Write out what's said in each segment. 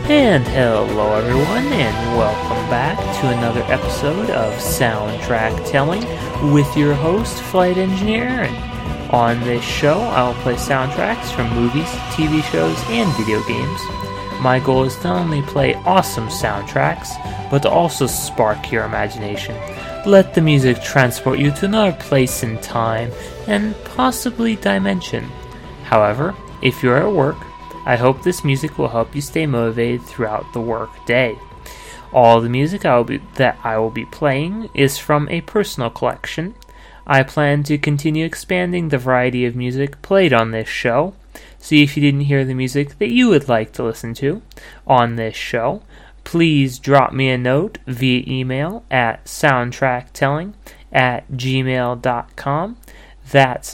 And hello everyone, and welcome back to another episode of Soundtrack Telling with your host, Flight Engineer. And on this show, I'll play soundtracks from movies, TV shows, and video games. My goal is to not only play awesome soundtracks, but to also spark your imagination. Let the music transport you to another place in time, and possibly dimension. However, if you're at work, I hope this music will help you stay motivated throughout the work day. All the music that I will be playing is from a personal collection. I plan to continue expanding the variety of music played on this show. So if you didn't hear the music that you would like to listen to on this show, please drop me a note via email at soundtracktelling@gmail.com. That's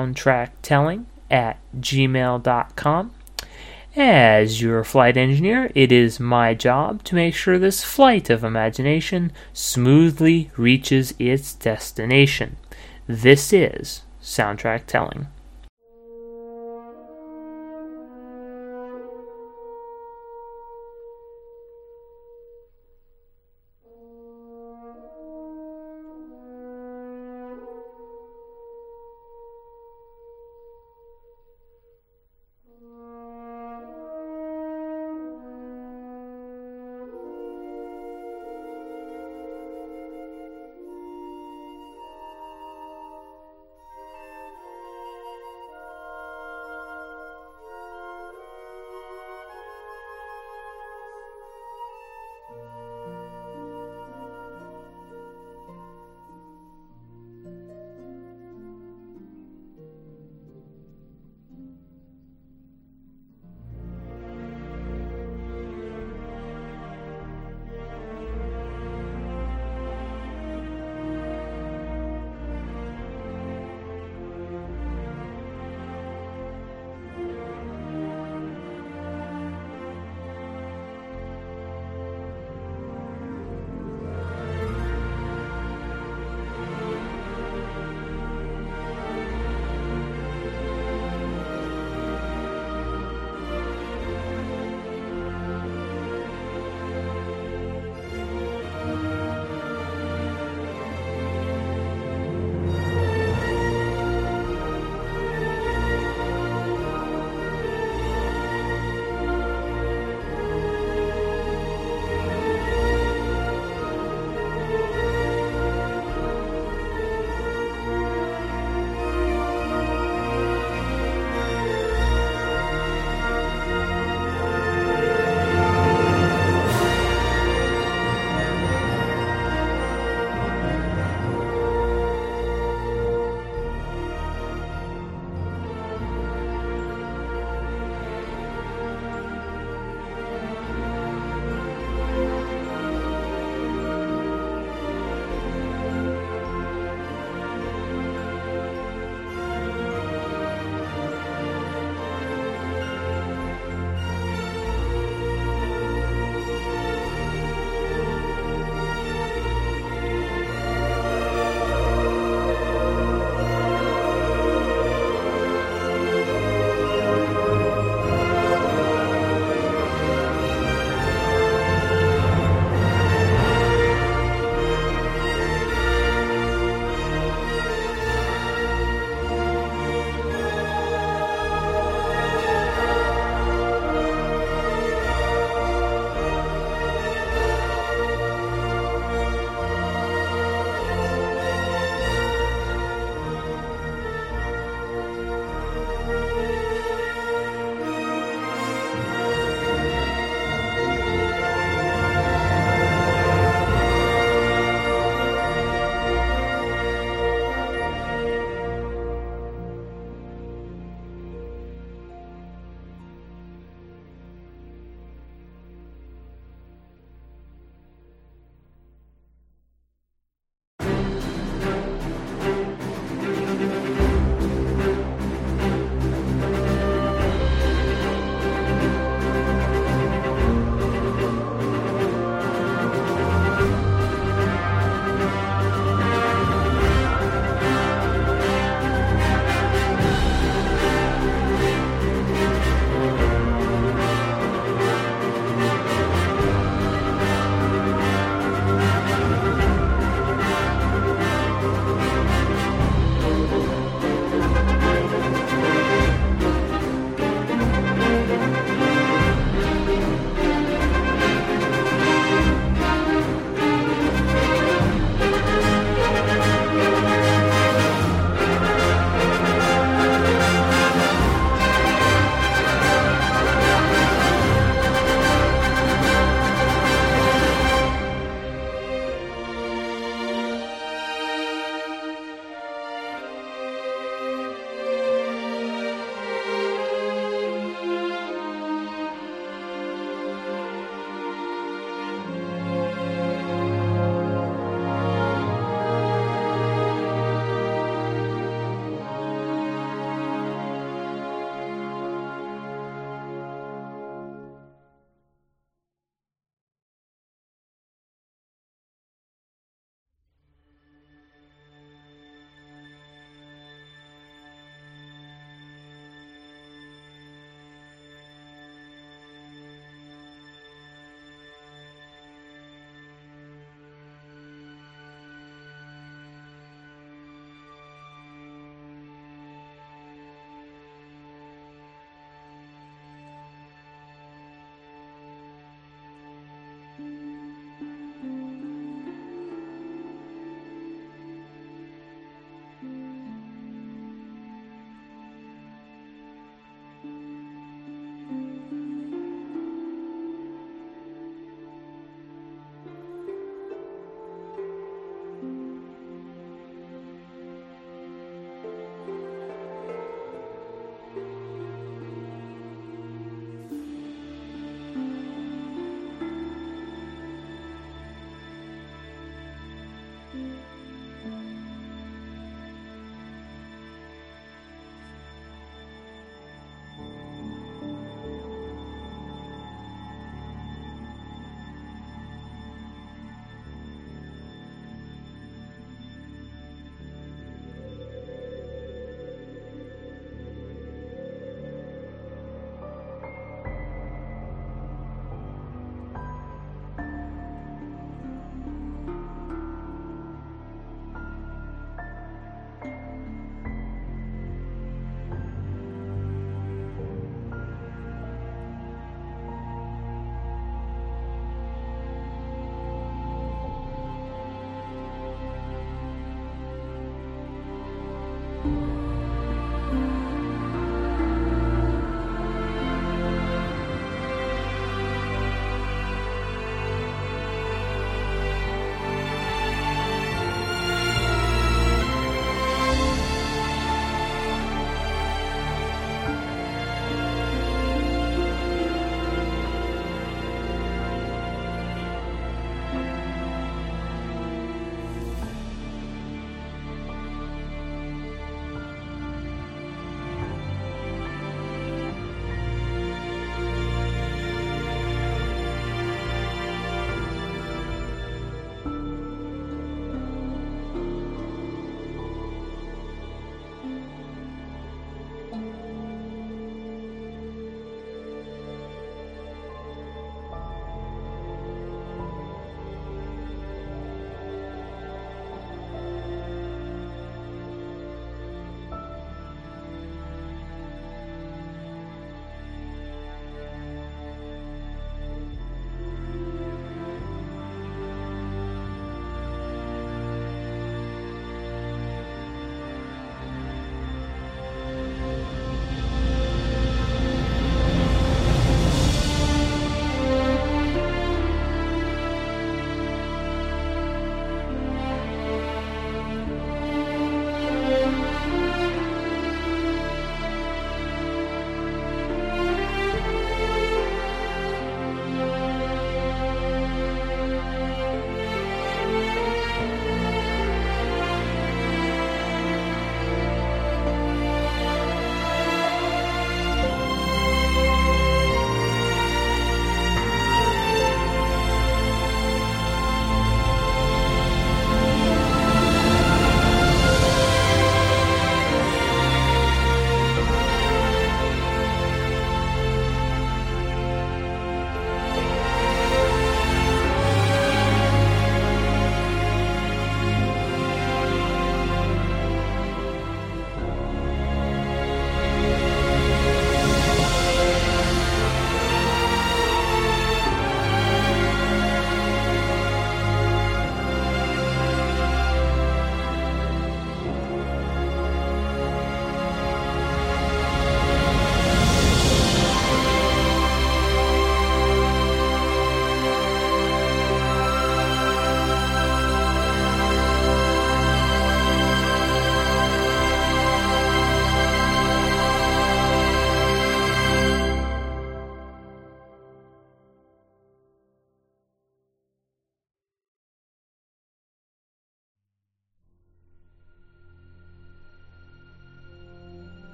soundtracktelling@gmail.com. As your flight engineer, it is my job to make sure this flight of imagination smoothly reaches its destination. This is Soundtrack Telling.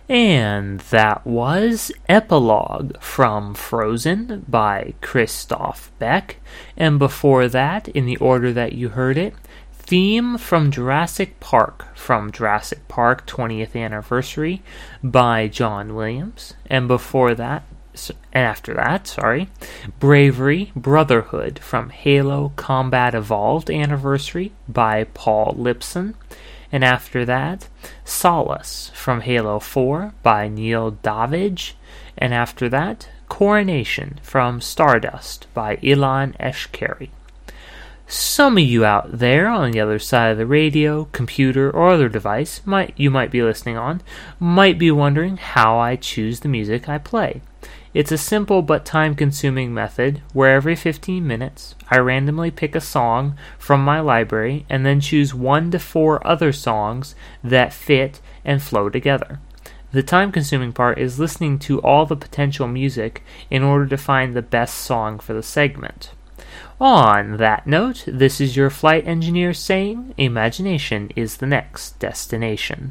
And that was Epilogue from Frozen by Christoph Beck. And before that, in the order that you heard it, Theme from Jurassic Park from Jurassic Park 20th Anniversary by John Williams. And before that, and after that, Bravery Brotherhood from Halo Combat Evolved Anniversary by Paul Lipson. And after that, Solace from Halo 4 by Neil Davidge. And after that, Coronation from Stardust by Ilan Eshkeri. Some of you out there on the other side of the radio, computer, or other device you might be listening on might be wondering how I choose the music I play. It's a simple but time-consuming method where every 15 minutes I randomly pick a song from my library and then choose 1 to 4 other songs that fit and flow together. The time-consuming part is listening to all the potential music in order to find the best song for the segment. On that note, this is your flight engineer saying, imagination is the next destination.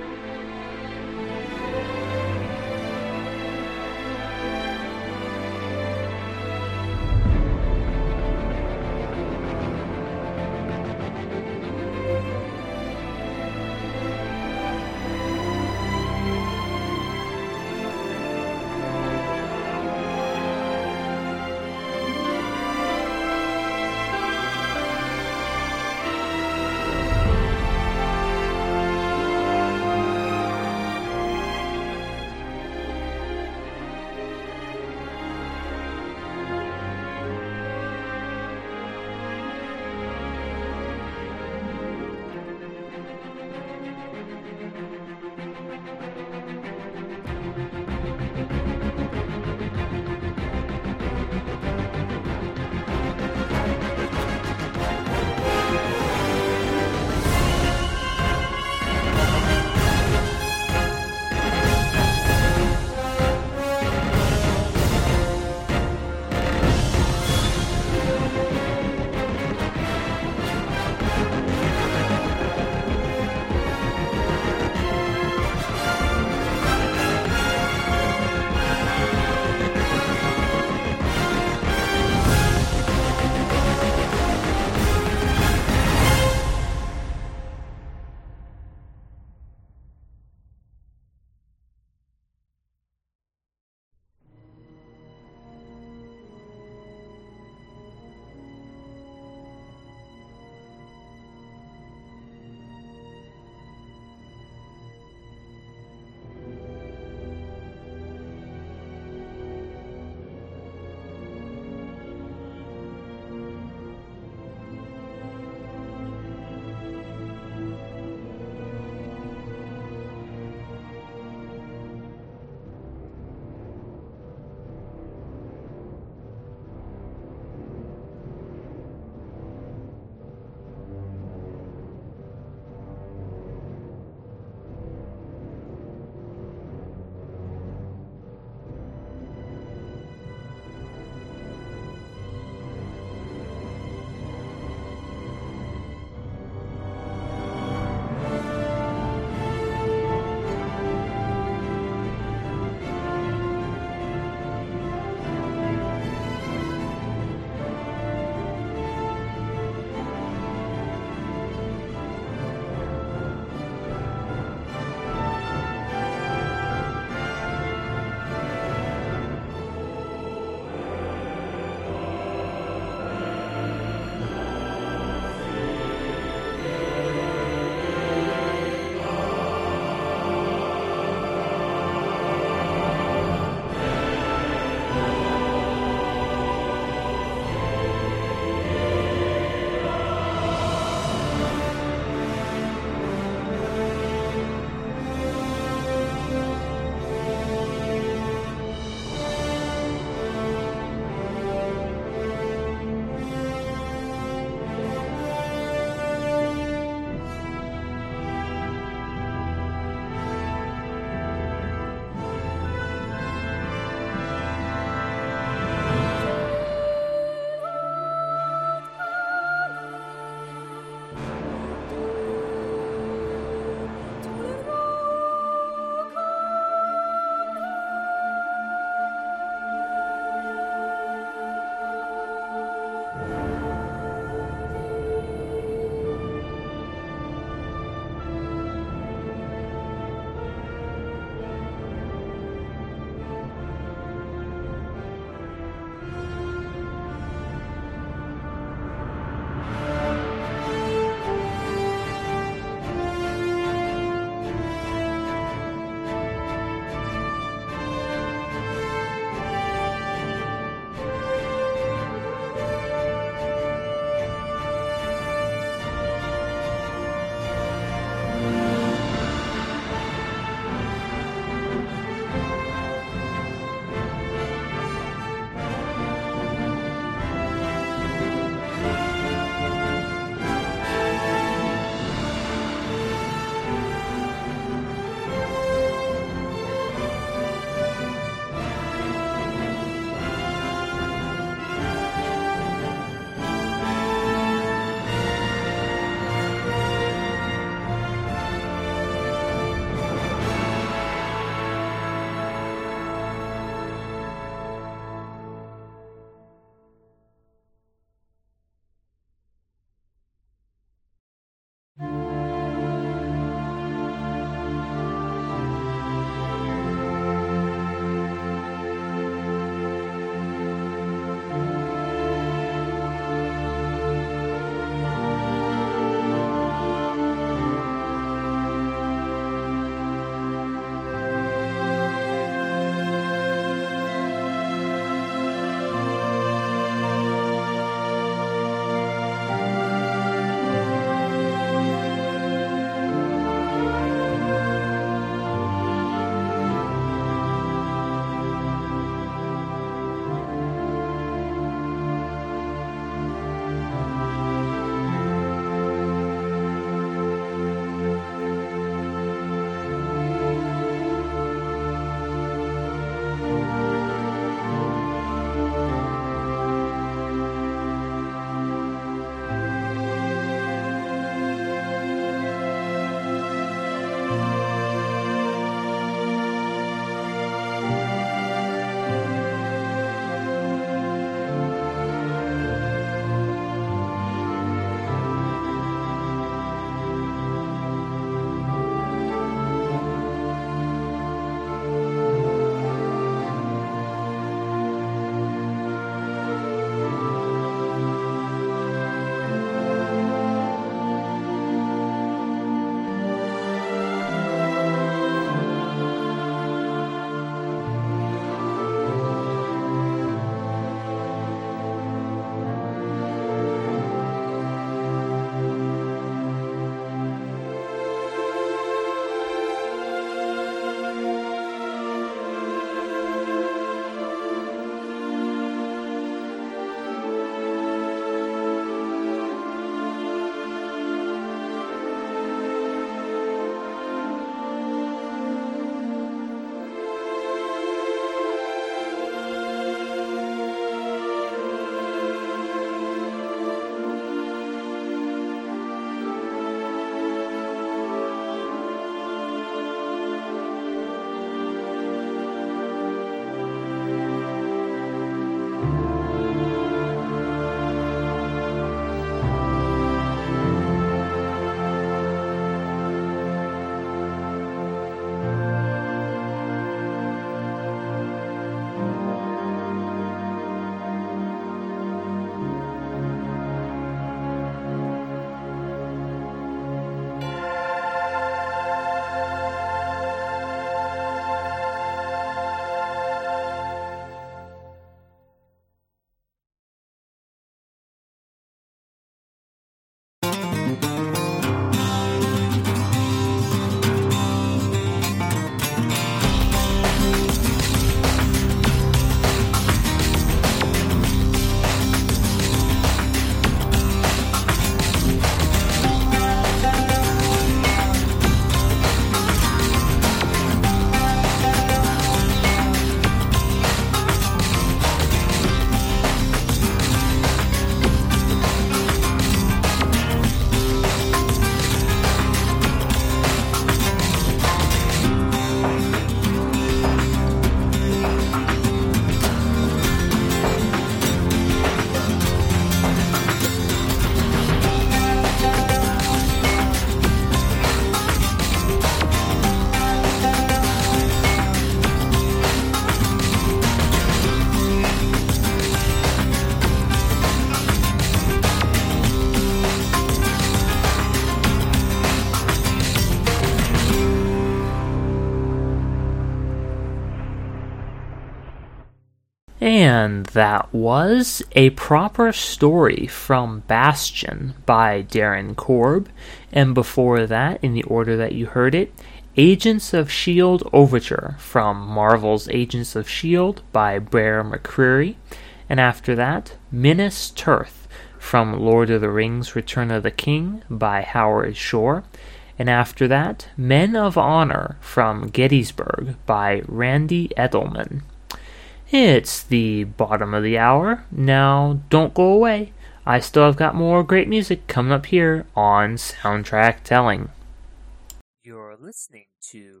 And that was A Proper Story from Bastion by Darren Korb. And before that, in the order that you heard it, Agents of S.H.I.E.L.D. Overture from Marvel's Agents of S.H.I.E.L.D. by Bear McCreary. And after that, Minas Tirith from Lord of the Rings Return of the King by Howard Shore. And after that, Men of Honor from Gettysburg by Randy Edelman. It's the bottom of the hour. Now, don't go away. I still have got more great music coming up here on Soundtrack Telling. You're listening to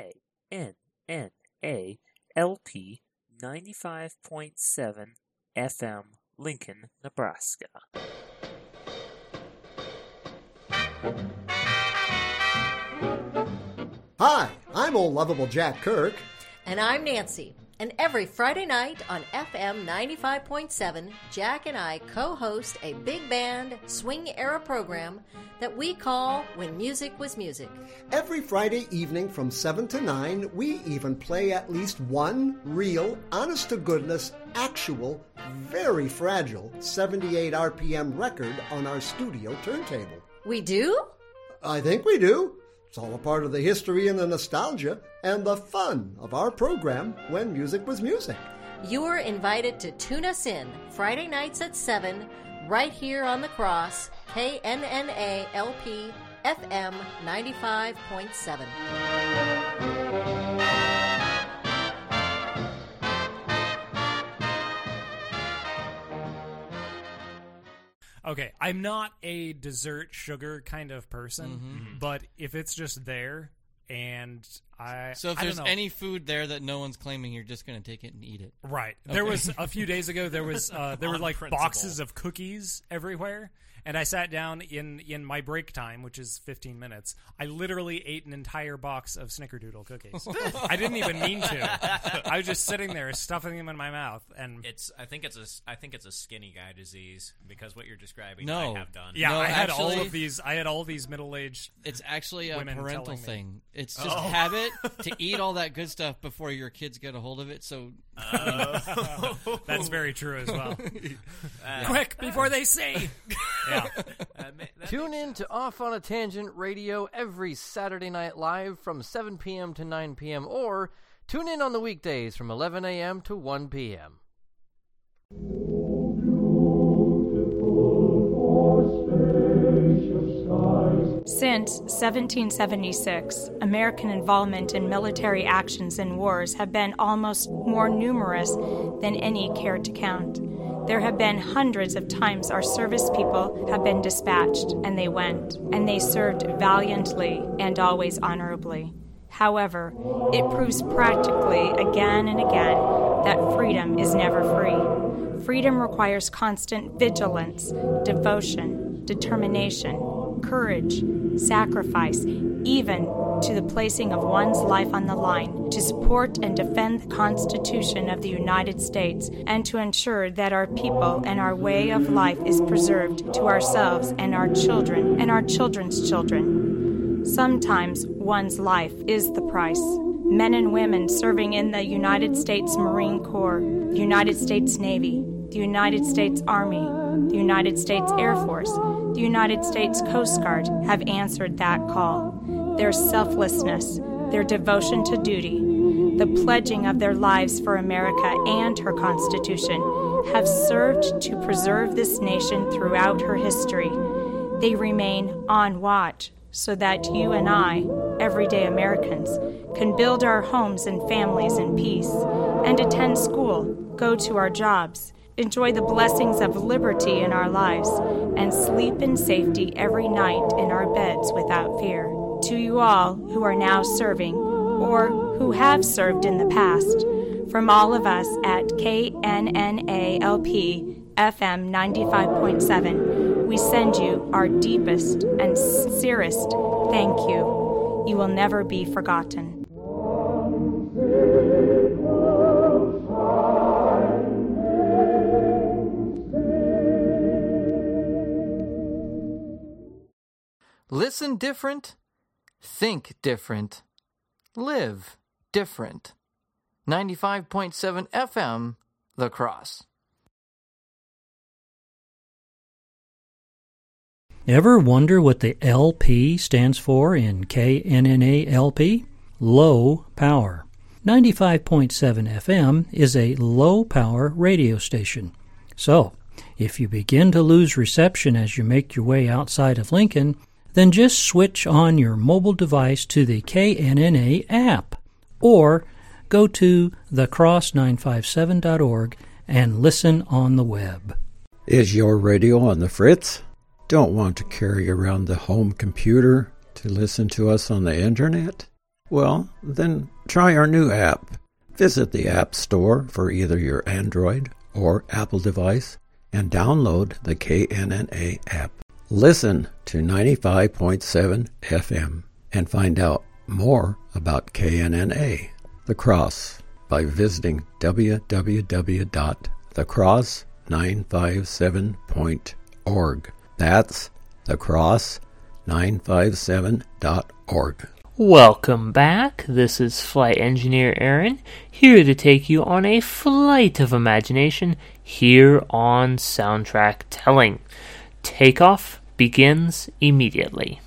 KNNA LP 95.7 FM, Lincoln, Nebraska. Hi, I'm old lovable Jack Kirk. And I'm Nancy. And every Friday night on FM 95.7, Jack and I co-host a big band swing-era program that we call When Music Was Music. Every Friday evening from 7 to 9, we even play at least one real, honest-to-goodness, actual, very fragile 78 RPM record on our studio turntable. We do? I think we do. It's all a part of the history and the nostalgia and the fun of our program, When Music Was Music. You're invited to tune us in Friday nights at 7, right here on the Cross, KNNA LP FM 95.7. Okay, I'm not a dessert sugar kind of person, but if it's just there and So if there's any food there that no one's claiming, you're just going to take it and eat it. Right. Okay. There was a few days ago, there were like principle. boxes of cookies everywhere. And I sat down in my break time, which is 15 minutes. I literally ate an entire box of Snickerdoodle cookies. I didn't even mean to. I was just sitting there stuffing them in my mouth, and I think it's a skinny guy disease, because what you're describing No. I have done. yeah, No, I had actually- all these middle-aged. It's actually a Women parental telling me. thing. It's just habit to eat all that good stuff before your kids get a hold of it. So That's very true as well. Quick, before they see. Yeah. Tune in to Off on a Tangent Radio every Saturday night live from 7 p.m. to 9 p.m. or tune in on the weekdays from 11 a.m. to 1 p.m. Since 1776, American involvement in military actions and wars have been almost more numerous than any care to count. There have been hundreds of times our service people have been dispatched, and they went, and they served valiantly and always honorably. However, it proves practically again and again that freedom is never free. Freedom requires constant vigilance, devotion, determination, courage, sacrifice, even to the placing of one's life on the line to support and defend the Constitution of the United States and to ensure that our people and our way of life is preserved to ourselves and our children and our children's children. Sometimes one's life is the price. Men and women serving in the United States Marine Corps, the United States Navy, the United States Army, the United States Air Force, the United States Coast Guard have answered that call. Their selflessness, their devotion to duty, the pledging of their lives for America and her Constitution have served to preserve this nation throughout her history. They remain on watch so that you and I, everyday Americans, can build our homes and families in peace and attend school, go to our jobs, enjoy the blessings of liberty in our lives, and sleep in safety every night in our beds without fear. To you all who are now serving, or who have served in the past, from all of us at KNNA LP FM 95.7, we send you our deepest and sincerest thank you. You will never be forgotten. Listen different, think different, live different. 95.7 FM, The Cross. Ever wonder what the LP stands for in KNNA-LP? Low Power. 95.7 FM is a low-power radio station. So, if you begin to lose reception as you make your way outside of Lincoln, then just switch on your mobile device to the KNNA app, or go to thecross957.org and listen on the web. Is your radio on the fritz? Don't want to carry around the home computer to listen to us on the internet? Well, then try our new app. Visit the App Store for either your Android or Apple device and download the KNNA app. Listen to 95.7 FM and find out more about KNNA, The Cross, by visiting www.thecross957.org. That's thecross957.org. Welcome back. This is Flight Engineer Aaron, here to take you on a flight of imagination here on Soundtrack Telling. Takeoff begins immediately.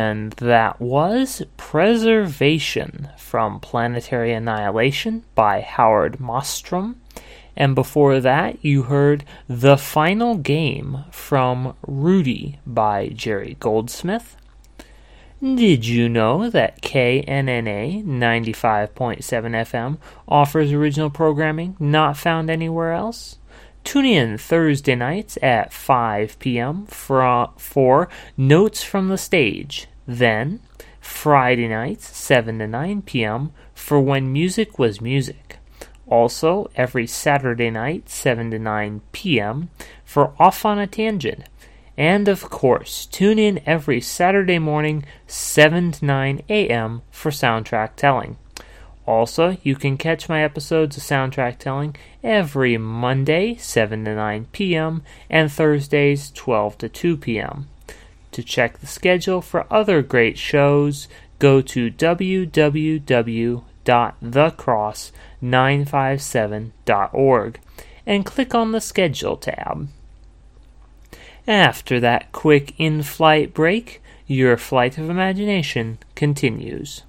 And that was Preservation from Planetary Annihilation by Howard Mostrom. And before that, you heard The Final Game from Rudy by Jerry Goldsmith. Did you know that KNNA 95.7 FM offers original programming not found anywhere else? Tune in Thursday nights at 5 p.m. for Notes from the Stage. Then, Friday nights, 7 to 9 p.m. for When Music Was Music. Also, every Saturday night, 7 to 9 p.m. for Off on a Tangent. And, of course, tune in every Saturday morning, 7 to 9 a.m. for Soundtrack Telling. Also, you can catch my episodes of Soundtrack Telling every Monday, 7 to 9 p.m., and Thursdays, 12 to 2 p.m. To check the schedule for other great shows, go to www.thecross957.org and click on the Schedule tab. After that quick in-flight break, your flight of imagination continues.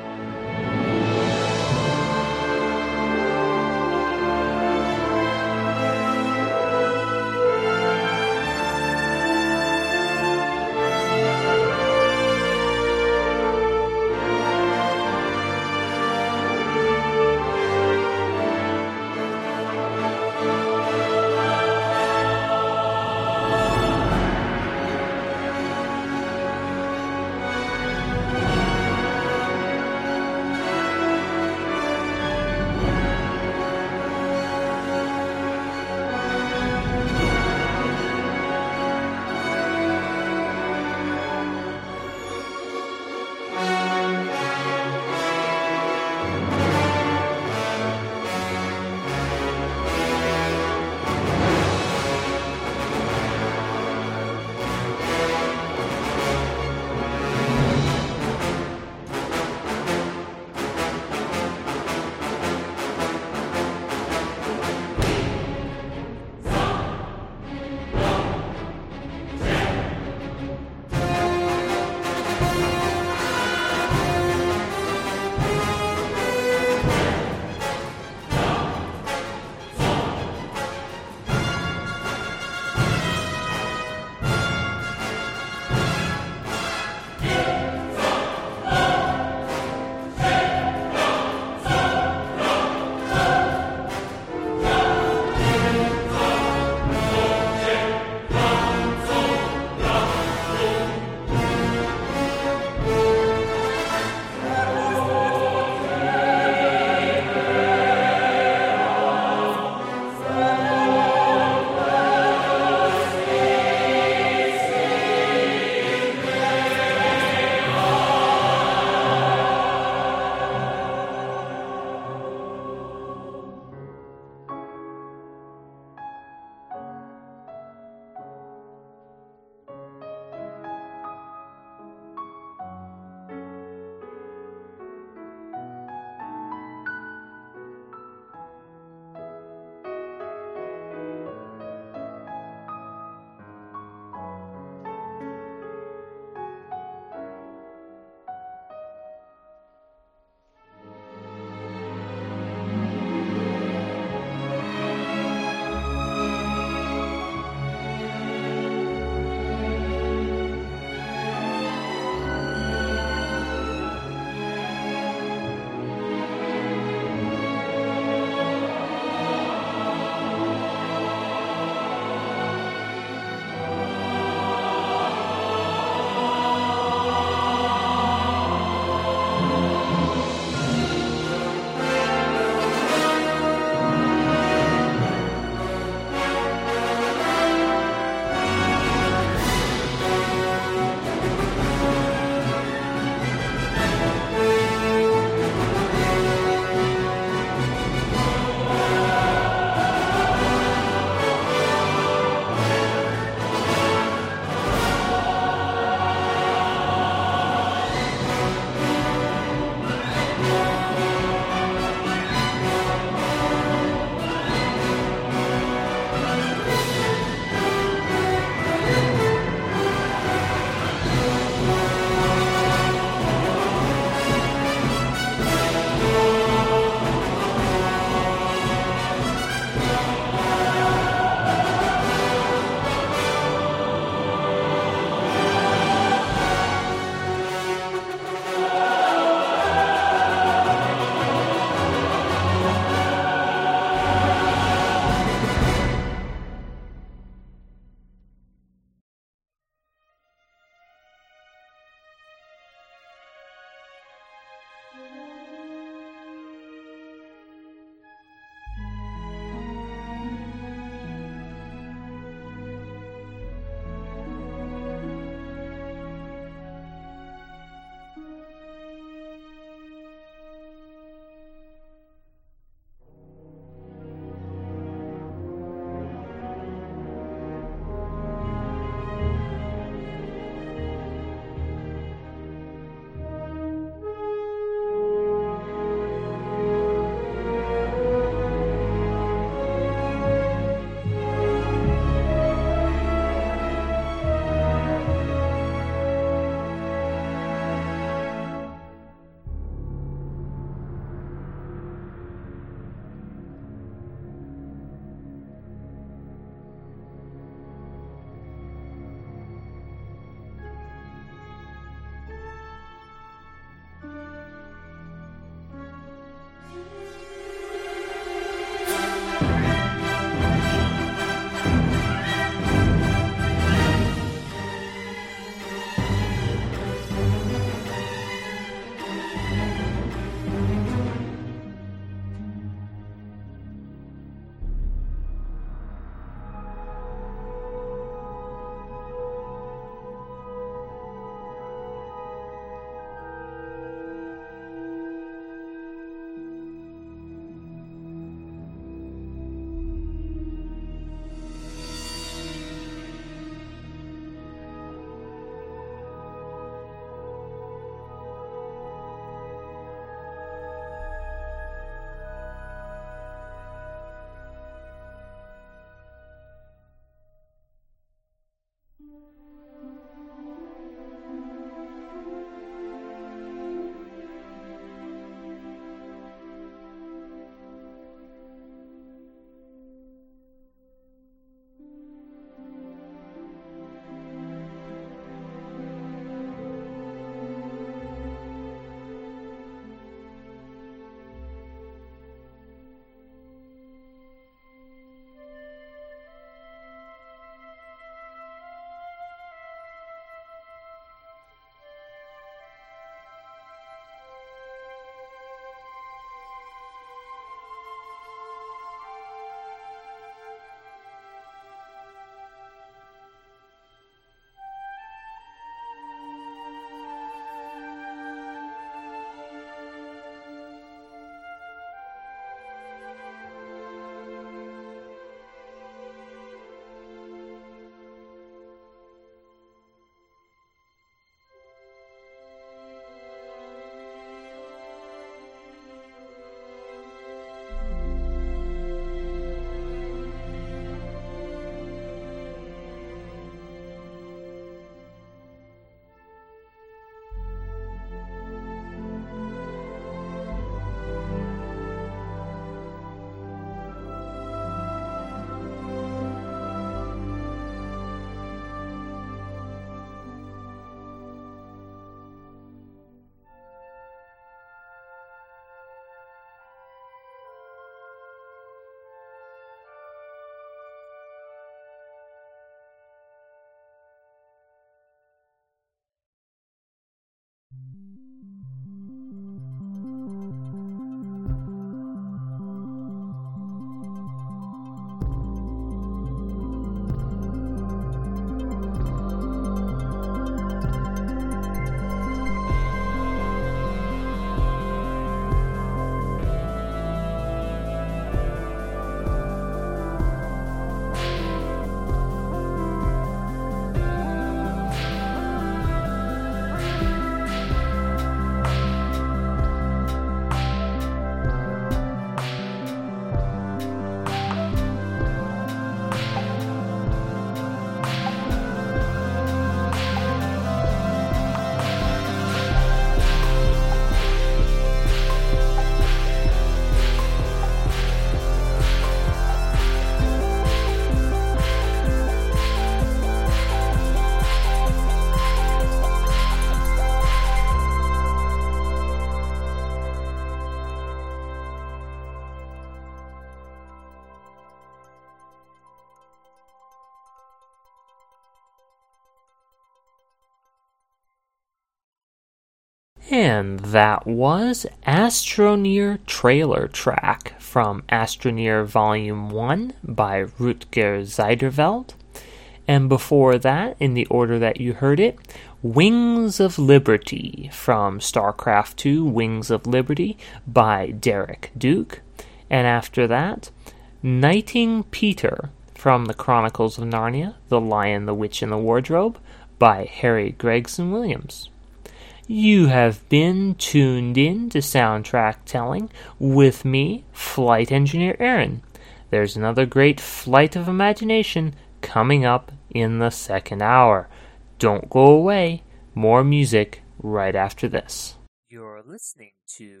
And that was Astroneer Trailer Track from Astroneer Volume 1 by Rutger Zeiderveld. And before that, in the order that you heard it, Wings of Liberty from StarCraft II Wings of Liberty by Derek Duke. And after that, Knighting Peter from the Chronicles of Narnia, The Lion, the Witch, and the Wardrobe by Harry Gregson Williams. You have been tuned in to Soundtrack Telling with me, Flight Engineer Aaron. There's another great flight of imagination coming up in the second hour. Don't go away. More music right after this. You're listening to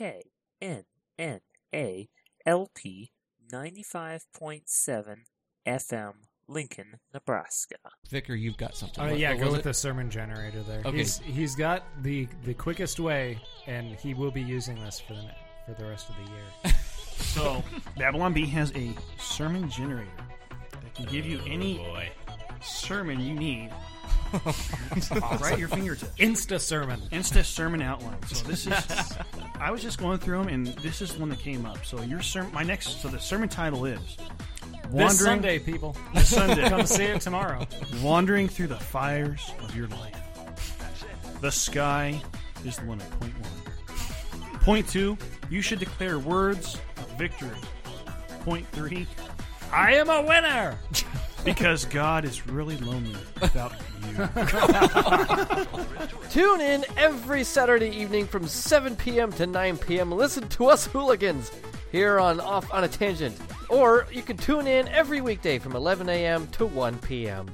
KNNA LP 95.7 FM, Lincoln, Nebraska. Vicar, you've got something. Go with the sermon generator there. Okay. He's got the quickest way, and he will be using this for the rest of the year. So, Babylon Bee has a sermon generator that can give you any sermon you need right at your fingertips. Insta sermon outline. So this is, I was just going through them, and this is one that came up. So the sermon title is This Sunday, people. This Sunday. Come see it tomorrow. Wandering through the fires of your life. The sky is the limit. Point 1. Point 2, you should declare words of victory. Point 3, I am a winner! Because God is really lonely without you. Tune in every Saturday evening from 7 p.m. to 9 p.m. Listen to us hooligans here on Off on a Tangent. Or you can tune in every weekday from 11 a.m. to 1 p.m.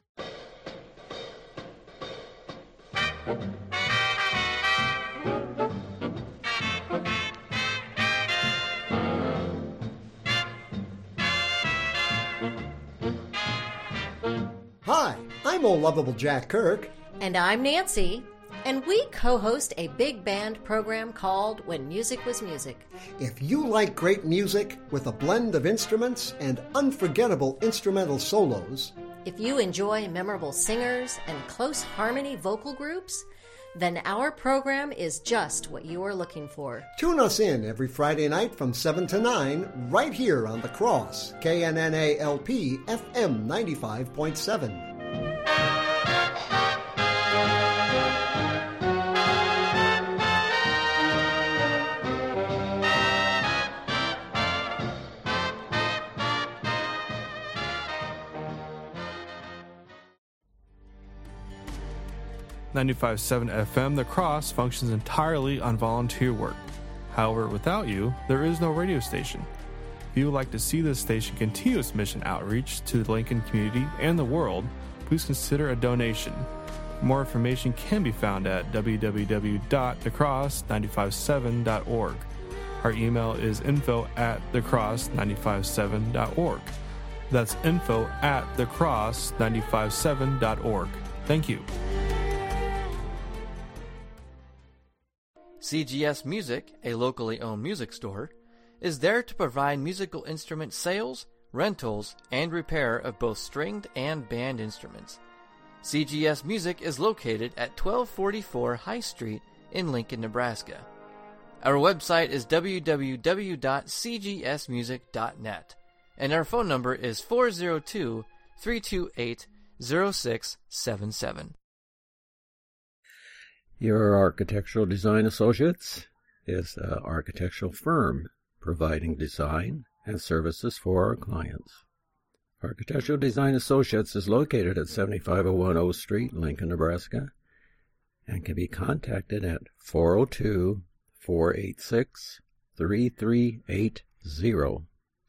Hi, I'm old lovable Jack Kirk. And I'm Nancy. And we co-host a big band program called When Music Was Music. If you like great music with a blend of instruments and unforgettable instrumental solos, if you enjoy memorable singers and close harmony vocal groups, then our program is just what you are looking for. Tune us in every Friday night from 7 to 9 right here on The Cross, KNNA LP FM 95.7. .95.7 FM, The Cross functions entirely on volunteer work. However, without you, there is no radio station. If you would like to see this station continue its mission outreach to the Lincoln community and the world, please consider a donation. More information can be found at www.thecross957.org. Our email is info@thecross957.org. That's info@thecross957.org. Thank you. CGS Music, a locally owned music store, is there to provide musical instrument sales, rentals, and repair of both stringed and band instruments. CGS Music is located at 1244 High Street in Lincoln, Nebraska. Our website is www.cgsmusic.net, and our phone number is 402-328-0677. Your Architectural Design Associates is an architectural firm providing design and services for our clients. Architectural Design Associates is located at 7501 O Street, Lincoln, Nebraska, and can be contacted at 402-486-3380.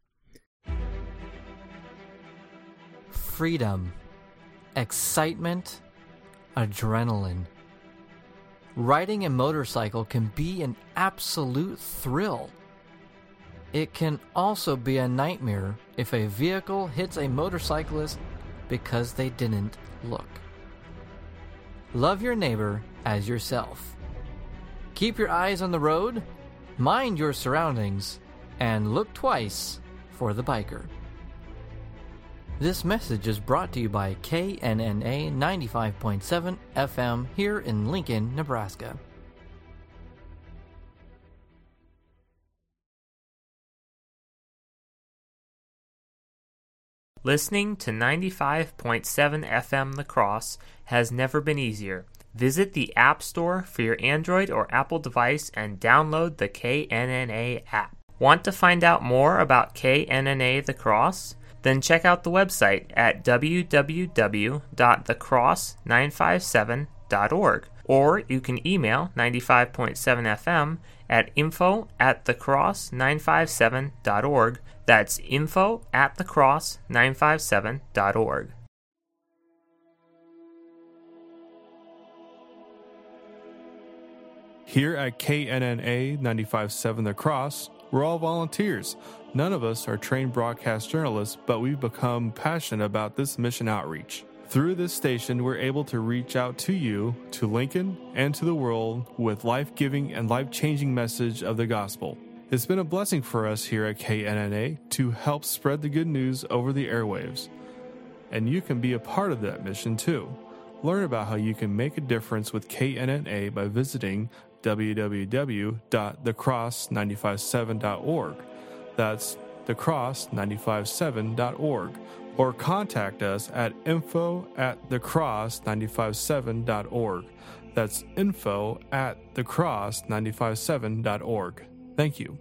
Freedom, excitement, adrenaline. Riding a motorcycle can be an absolute thrill. It can also be a nightmare if a vehicle hits a motorcyclist because they didn't look. Love your neighbor as yourself. Keep your eyes on the road, mind your surroundings, and look twice for the biker. This message is brought to you by KNNA 95.7 FM here in Lincoln, Nebraska. Listening to 95.7 FM The Cross has never been easier. Visit the App Store for your Android or Apple device and download the KNNA app. Want to find out more about KNNA The Cross? Then check out the website at www.thecross957.org, or you can email 95.7 FM at info@thecross957.org. That's info@thecross957.org. Here at KNNA 95.7 The Cross, we're all volunteers. None of us are trained broadcast journalists, but we've become passionate about this mission outreach. Through this station, we're able to reach out to you, to Lincoln, and to the world with life-giving and life-changing message of the gospel. It's been a blessing for us here at KNNA to help spread the good news over the airwaves. And you can be a part of that mission too. Learn about how you can make a difference with KNNA by visiting www.thecross957.org. That's thecross957.org. Or contact us at info@thecross957.org. That's info@thecross957.org. Thank you.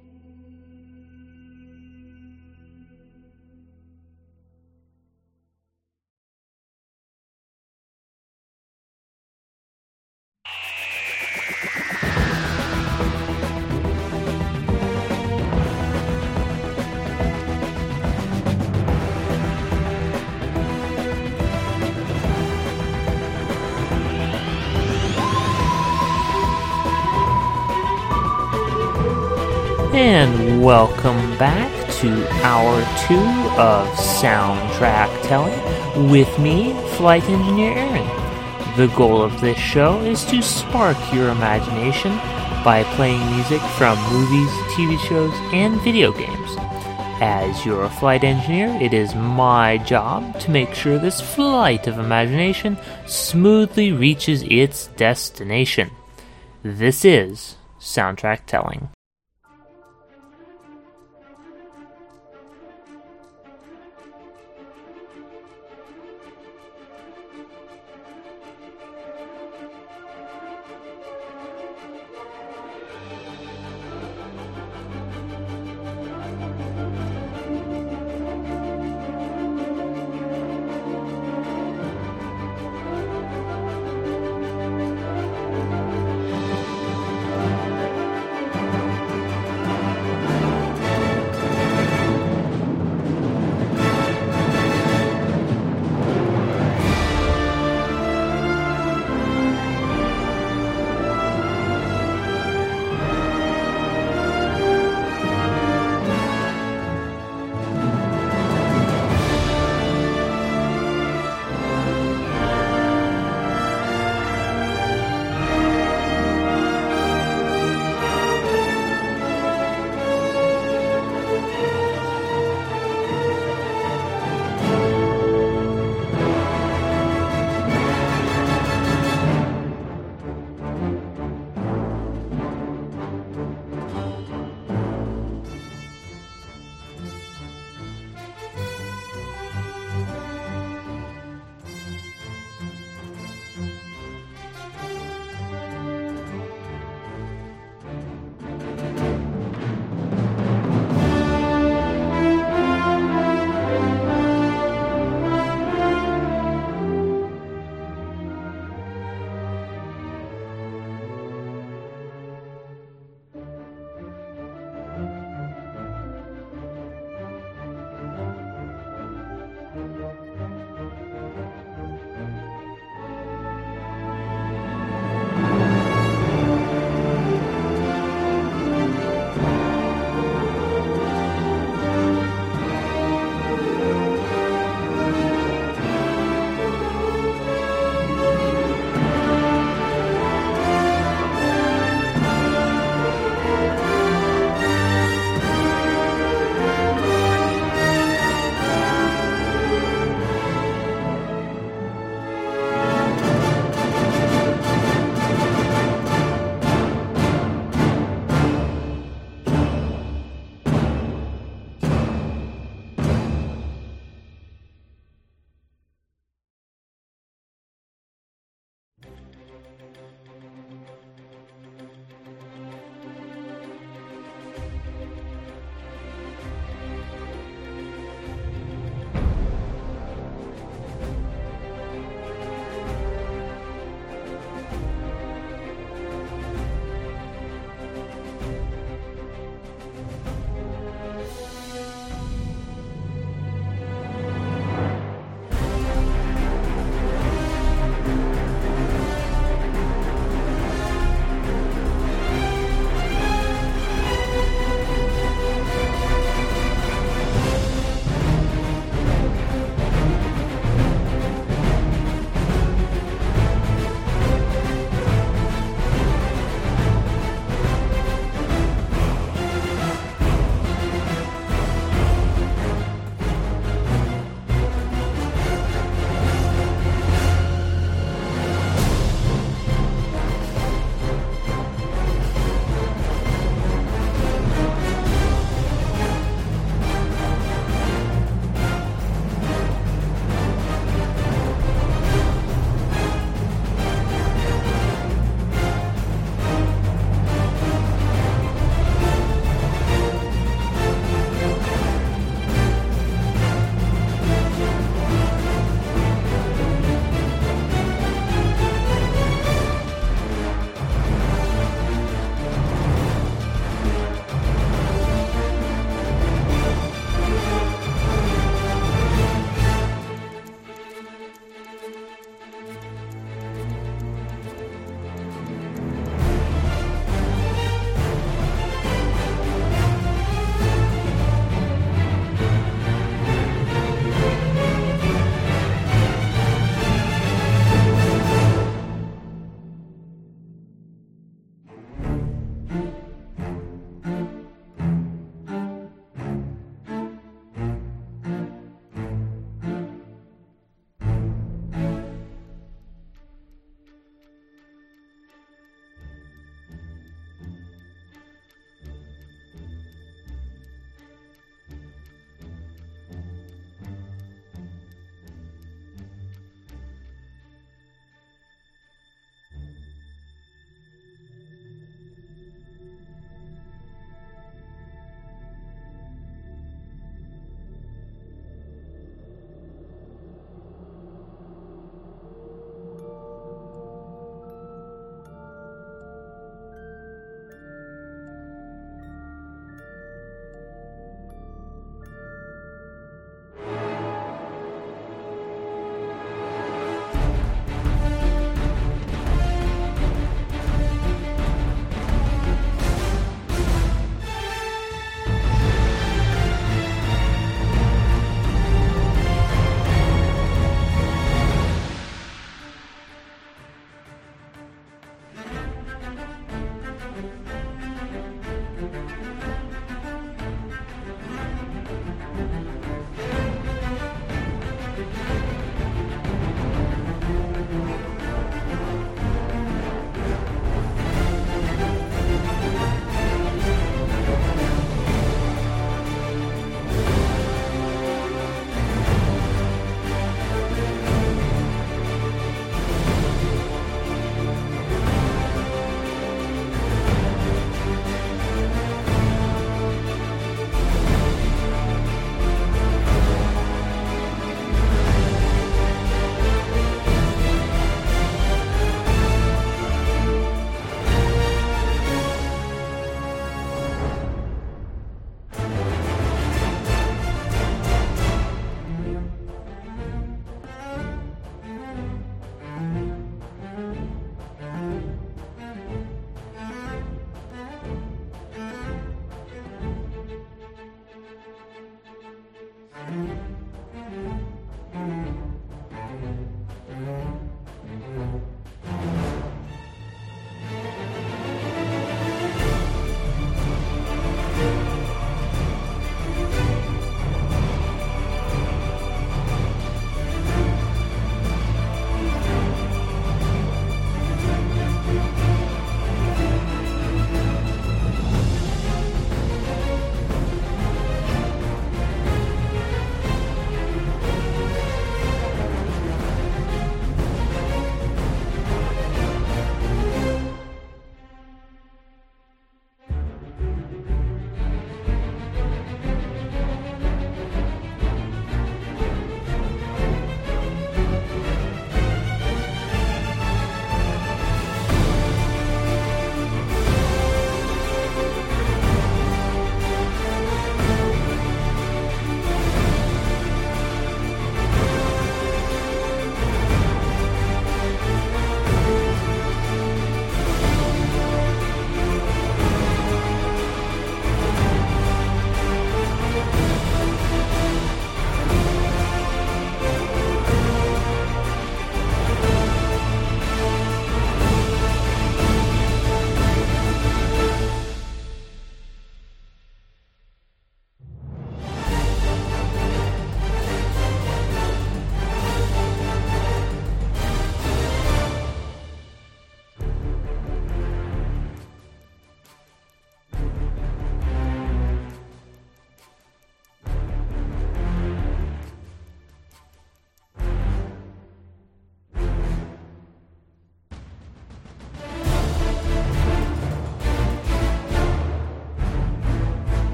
And welcome back to Hour 2 of Soundtrack Telling with me, Flight Engineer Aaron. The goal of this show is to spark your imagination by playing music from movies, TV shows, and video games. As your flight engineer, it is my job to make sure this flight of imagination smoothly reaches its destination. This is Soundtrack Telling.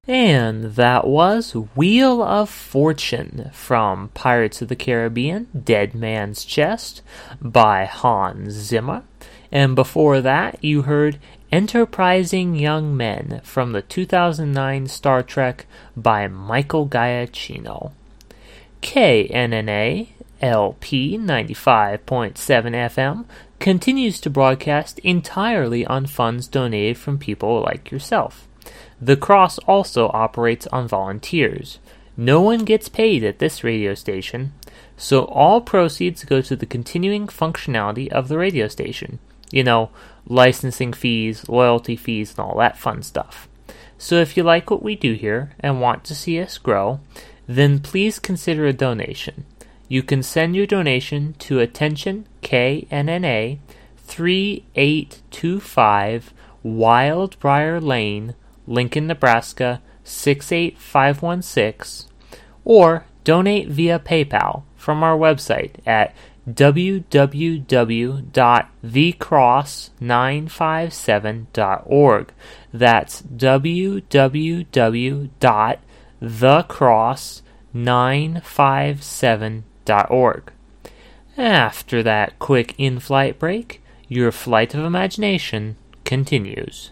And that was Wheel of Fortune from Pirates of the Caribbean, Dead Man's Chest by Hans Zimmer. And before that, you heard Enterprising Young Men from the 2009 Star Trek by Michael Giacchino. KNNA LP 95.7 FM continues to broadcast entirely on funds donated from people like yourself. The Cross also operates on volunteers. No one gets paid at this radio station, so all proceeds go to the continuing functionality of the radio station. You know, licensing fees, loyalty fees, and all that fun stuff. So if you like what we do here and want to see us grow, then please consider a donation. You can send your donation to Attention KNNA 3825 Wildbriar Lane, Lincoln, Nebraska 68516, or donate via PayPal from our website at www.thecross957.org. That's www.thecross957.org. After that quick in-flight break, your flight of imagination continues.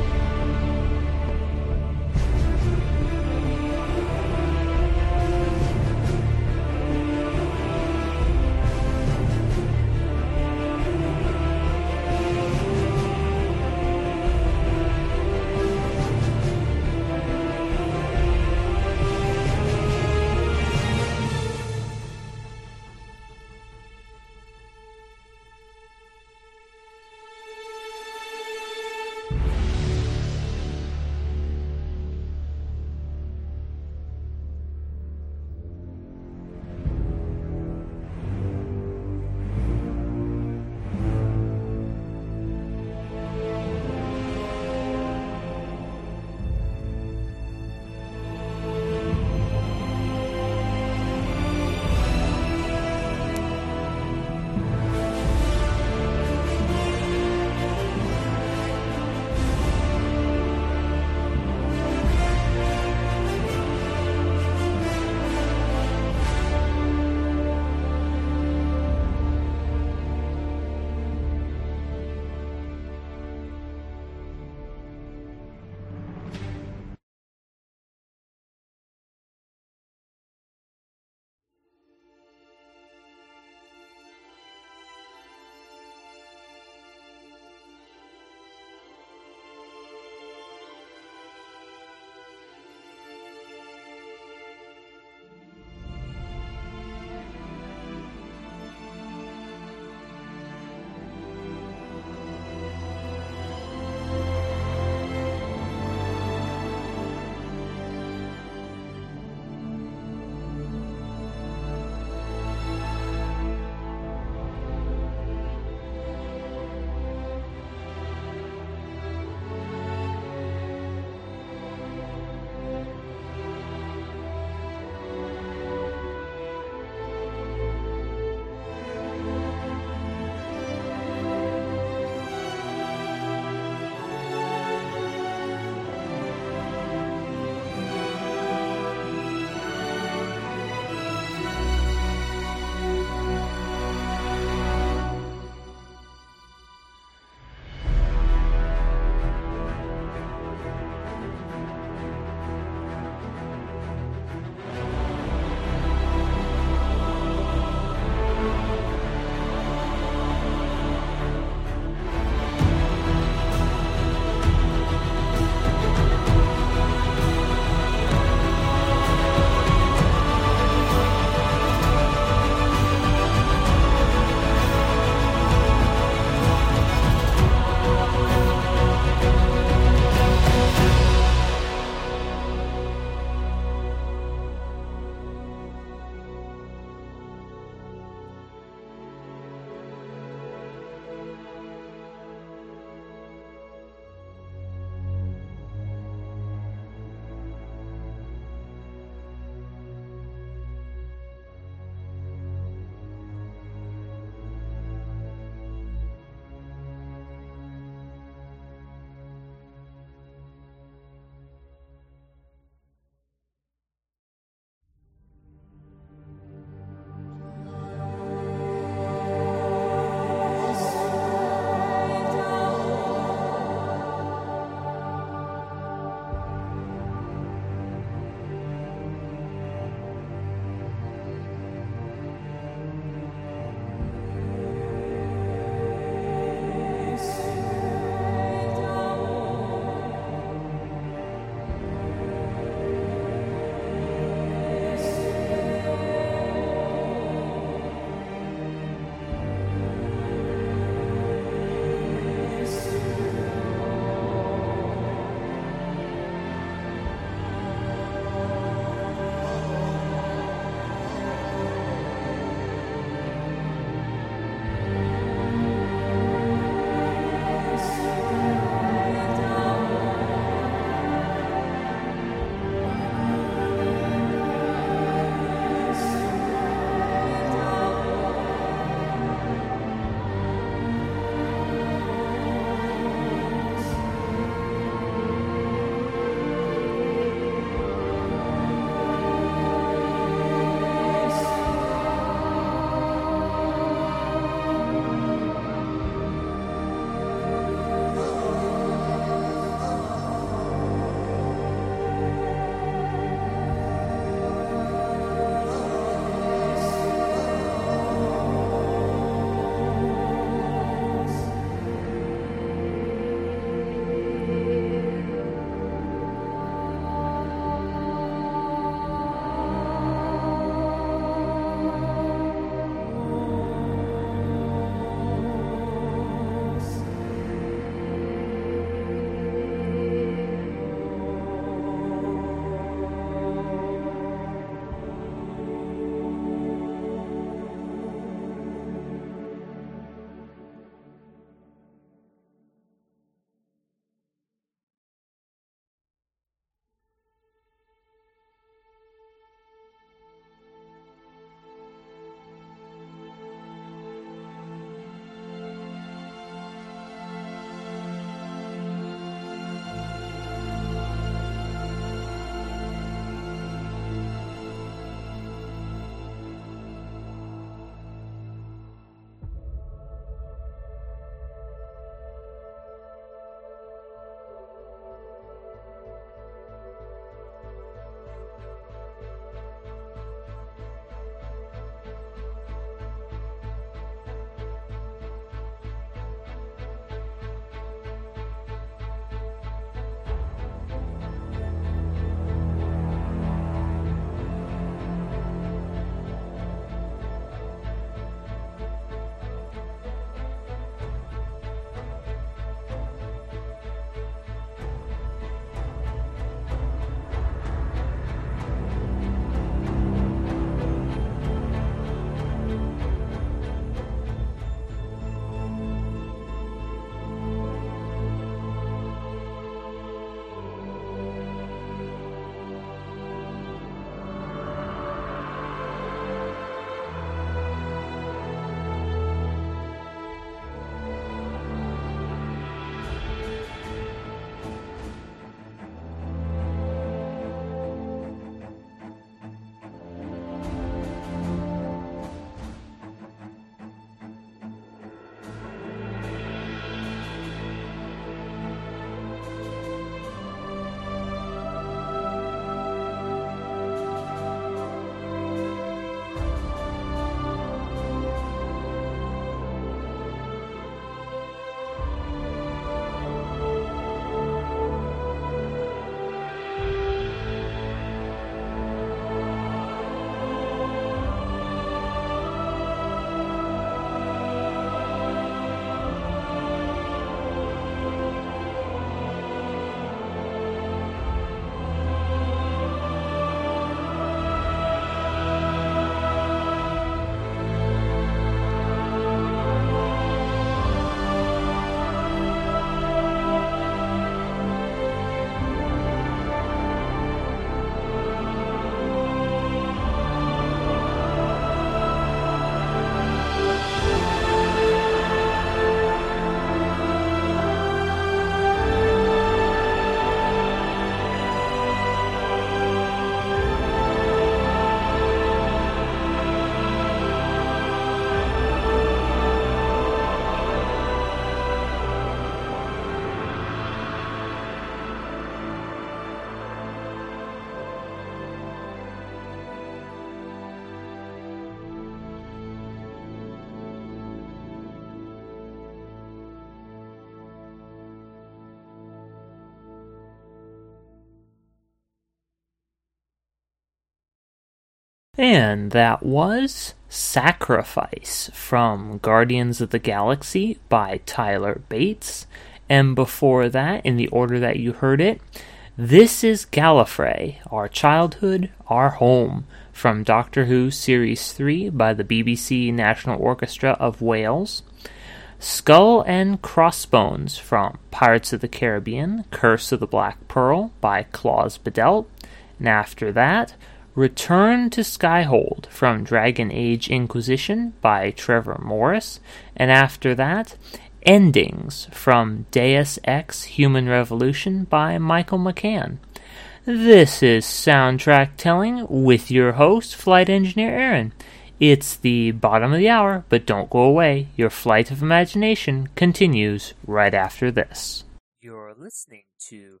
And that was Sacrifice from Guardians of the Galaxy by Tyler Bates. And before that, in the order that you heard it, This is Gallifrey, Our Childhood, Our Home, from Doctor Who Series 3 by the BBC National Orchestra of Wales. Skull and Crossbones from Pirates of the Caribbean, Curse of the Black Pearl by Claus Badelt. And after that, Return to Skyhold from Dragon Age Inquisition by Trevor Morris. And after that, Endings from Deus Ex Human Revolution by Michael McCann. This is Soundtrack Telling with your host, Flight Engineer Aaron. It's the bottom of the hour, but don't go away. Your flight of imagination continues right after this. You're listening to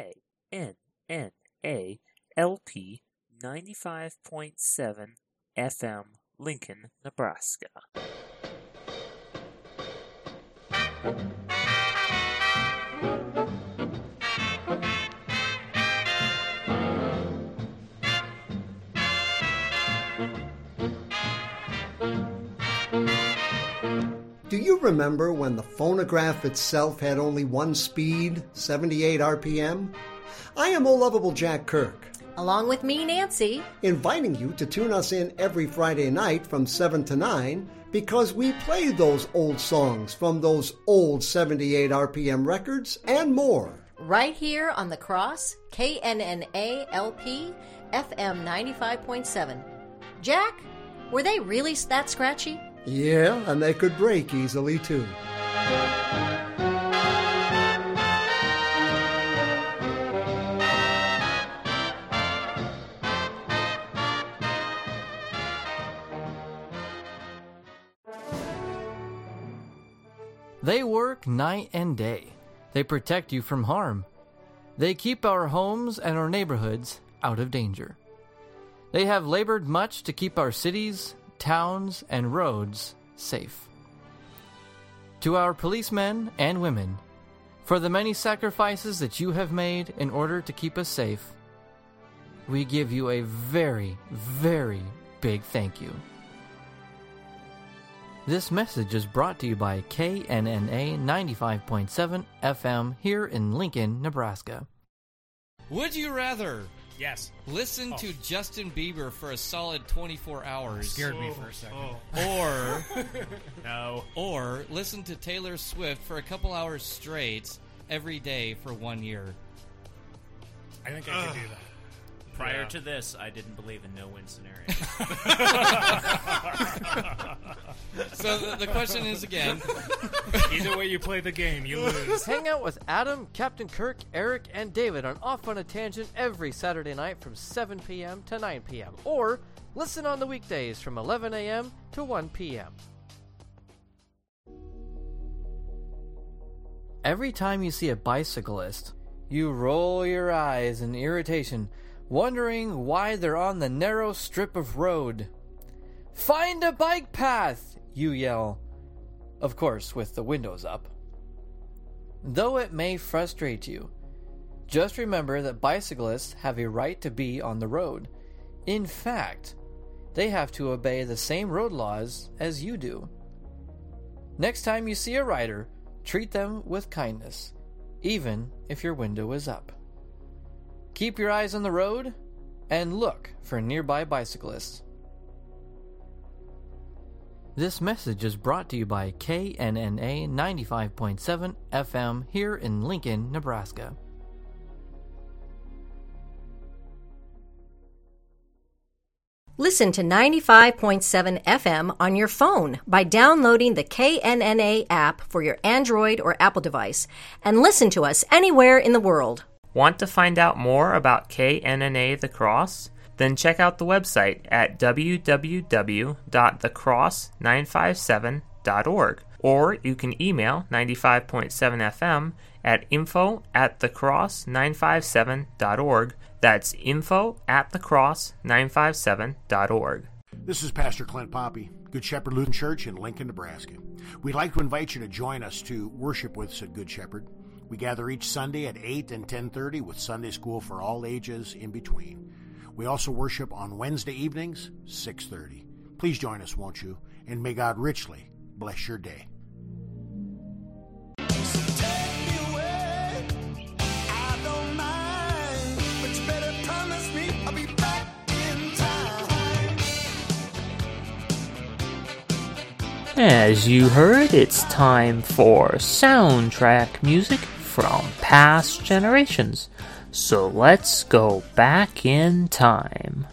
KNNA LP 95.7 FM, Lincoln, Nebraska. Do you remember when the phonograph itself had only one speed, 78 RPM? I am O-Lovable Jack Kirk. Along with me, Nancy. Inviting you to tune us in every Friday night from 7 to 9 because we play those old songs from those old 78 RPM records and more. Right here on The Cross, KNNA LP, FM 95.7. Jack, were they really that scratchy? Yeah, and they could break easily, too. They work night and day. They protect you from harm. They keep our homes and our neighborhoods out of danger. They have labored much to keep our cities, towns, and roads safe. To our policemen and women, for the many sacrifices that you have made in order to keep us safe, we give you a very, very big thank you. This message is brought to you by KNNA 95.7 FM here in Lincoln, Nebraska. Would you rather? Yes. Listen to Justin Bieber for a solid 24 hours. Scared me for a second. Or no. Or listen to Taylor Swift for a couple hours straight every day for 1 year. I think I could do that. Prior to this, I didn't believe in no-win scenario. So the question is again. Either way you play the game, you lose. Hang out with Adam, Captain Kirk, Eric, and David on Off on a Tangent every Saturday night from 7 p.m. to 9 p.m. Or listen on the weekdays from 11 a.m. to 1 p.m. Every time you see a bicyclist, you roll your eyes in irritation, wondering why they're on the narrow strip of road. Find a bike path, you yell. Of course, with the windows up. Though it may frustrate you, just remember that bicyclists have a right to be on the road. In fact, they have to obey the same road laws as you do. Next time you see a rider, treat them with kindness, even if your window is up. Keep your eyes on the road and look for nearby bicyclists. This message is brought to you by KNNA 95.7 FM here in Lincoln, Nebraska. Listen to 95.7 FM on your phone by downloading the KNNA app for your Android or Apple device and listen to us anywhere in the world. Want to find out more about KNNA The Cross? Then check out the website at www.thecross957.org, or you can email 95.7 FM at info@thecross957.org. That's info@thecross957.org. This is Pastor Clint Poppy, Good Shepherd Lutheran Church in Lincoln, Nebraska. We'd like to invite you to join us to worship with us at Good Shepherd. We gather each Sunday at 8 and 10:30 with Sunday school for all ages in between. We also worship on Wednesday evenings, 6:30. Please join us, won't you? And may God richly bless your day. As you heard, it's time for soundtrack music from past generations. So let's go back in time.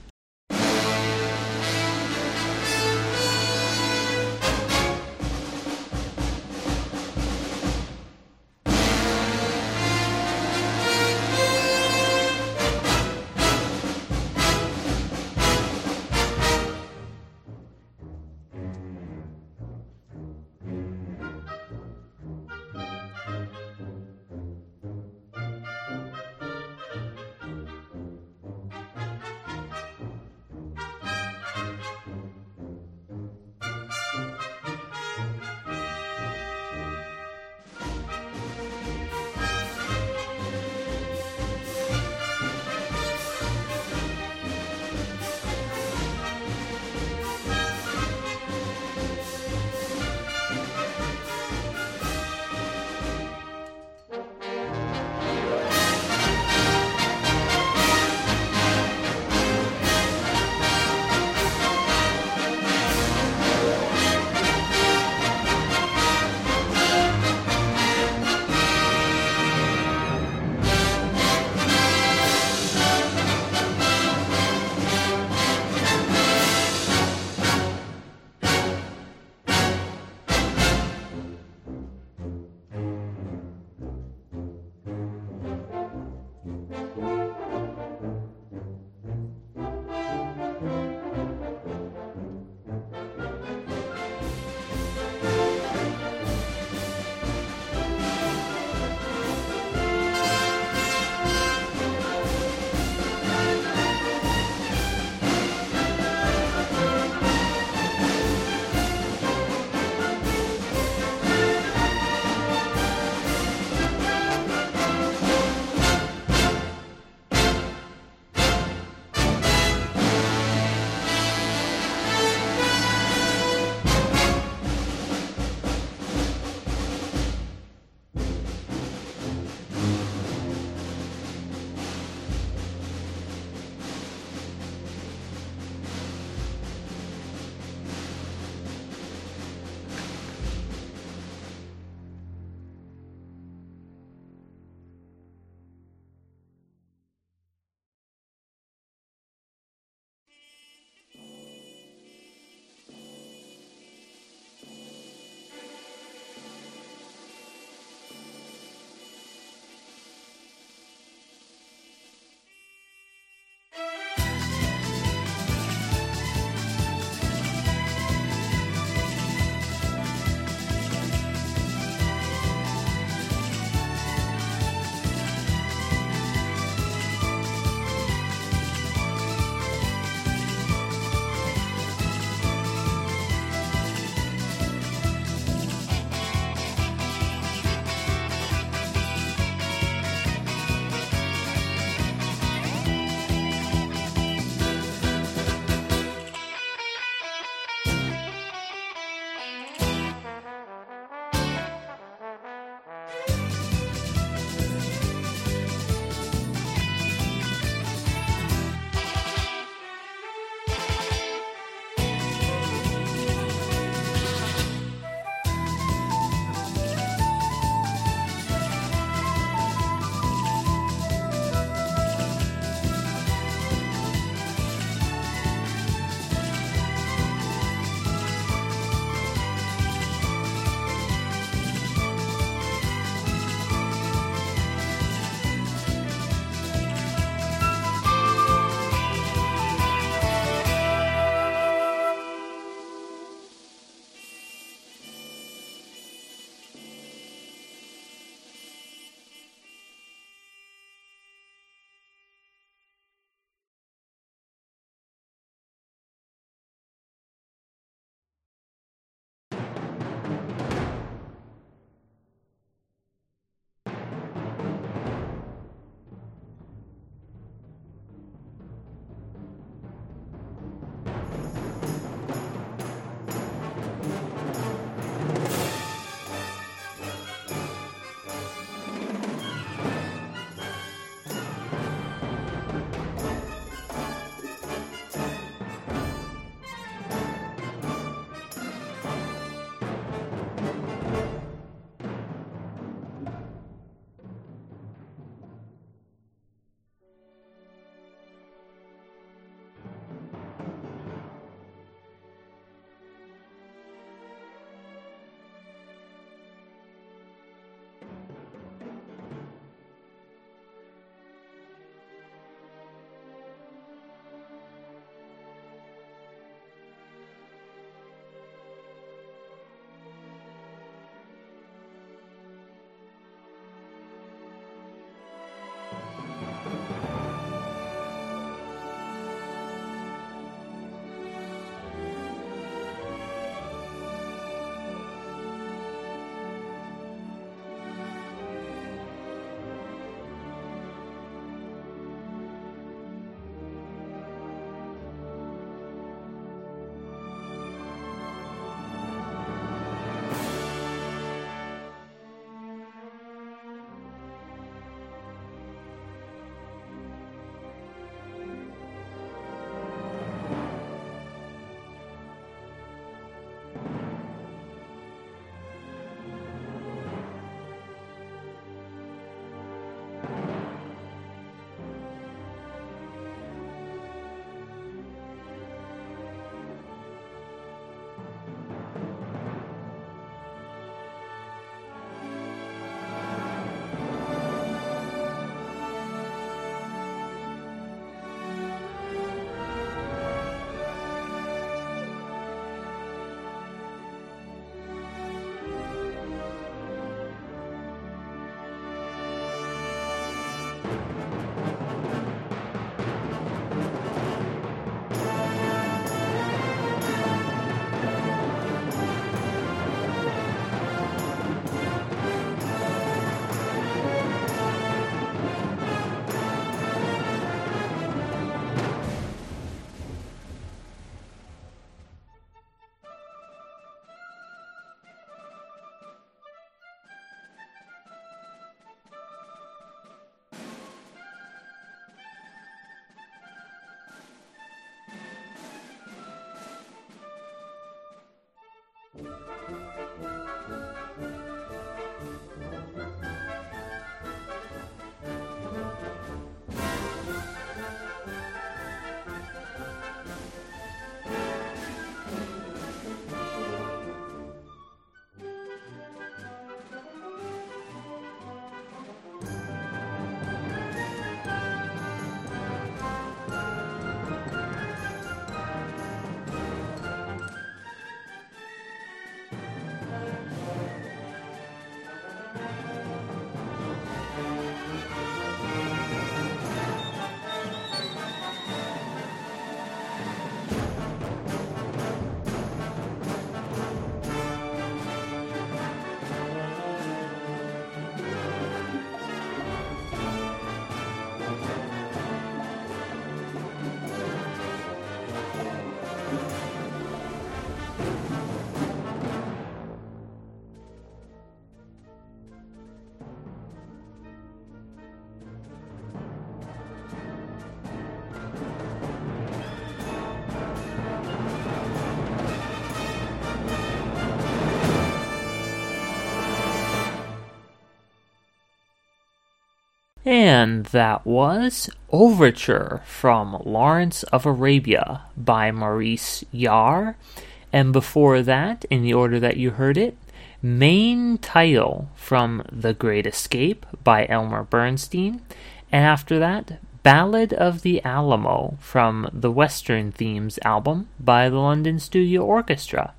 And that was Overture from Lawrence of Arabia by Maurice Jarre. And before that, in the order that you heard it, main title from The Great Escape by Elmer Bernstein. And after that, Ballad of the Alamo from the Western Themes album by the London Studio Orchestra.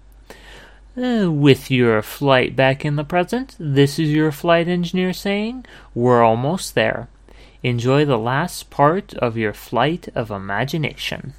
With your flight back in the present, this is your flight engineer saying, we're almost there. Enjoy the last part of your flight of imagination.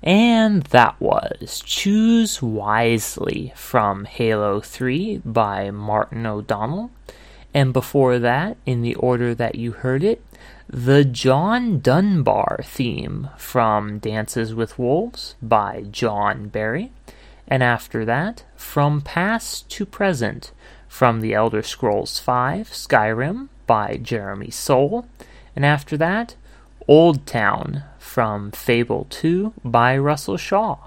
And that was Choose Wisely from Halo 3 by Martin O'Donnell. And before that, in the order that you heard it, the John Dunbar theme from Dances with Wolves by John Barry. And after that, From Past to Present from The Elder Scrolls V Skyrim by Jeremy Soule. And after that, Old Town from Fable 2 by Russell Shaw.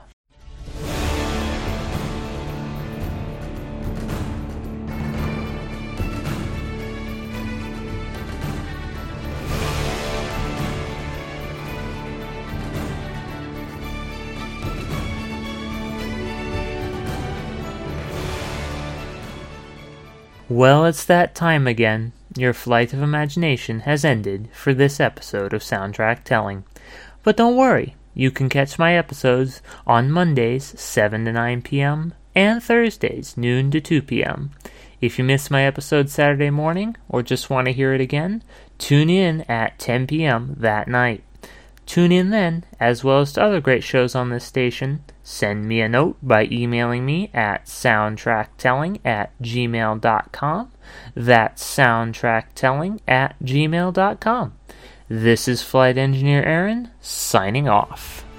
Well, it's that time again. Your flight of imagination has ended for this episode of Soundtrack Telling. But don't worry, you can catch my episodes on Mondays, 7 to 9 p.m., and Thursdays, noon to 2 p.m. If you missed my episode Saturday morning, or just want to hear it again, tune in at 10 p.m. that night. Tune in then, as well as to other great shows on this station. Send me a note by emailing me at soundtracktelling@gmail.com. That's soundtracktelling@gmail.com. This is Flight Engineer Aaron, signing off.